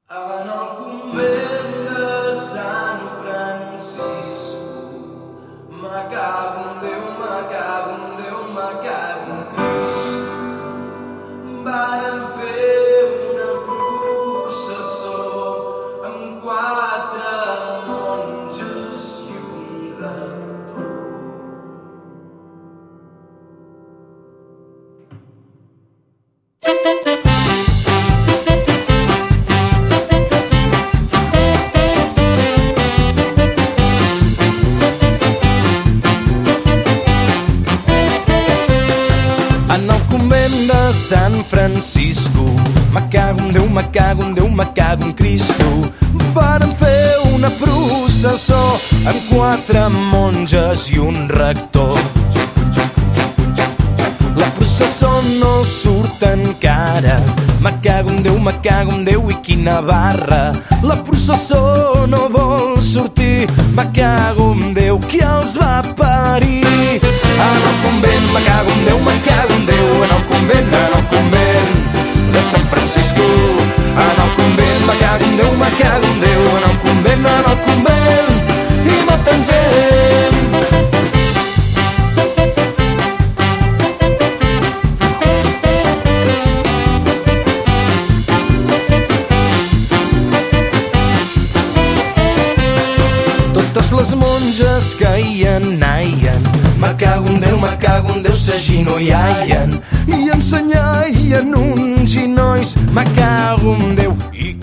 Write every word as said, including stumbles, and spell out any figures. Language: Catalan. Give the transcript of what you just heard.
En el convent de Sant Francisco, me cago en Déu, me cago en Déu, me cago en Cristo. Varen fer una processó amb quatre monges i un rector. Sant Francisco, me cago en Déu, me cago en Déu, me cago en Cristo. Varen fer una processó amb quatre monges i un rector. La processó no surt encara, me cago en Déu, me cago en Déu i quina barra. La processó no vol sortir, me cago en Déu, qui els va parir? En el convent, me cago en Déu, me cago en Déu, en el convent, en el convent de Sant Francisco. En el convent, me cago en Déu, me cago en Déu, en el convent, en el convent, i maten gent. Totes les monges que hi anaien, me cago en Déu, me cago en Déu, s'aginoiaien i ensenyaien uns ginolls, me cago en Déu, i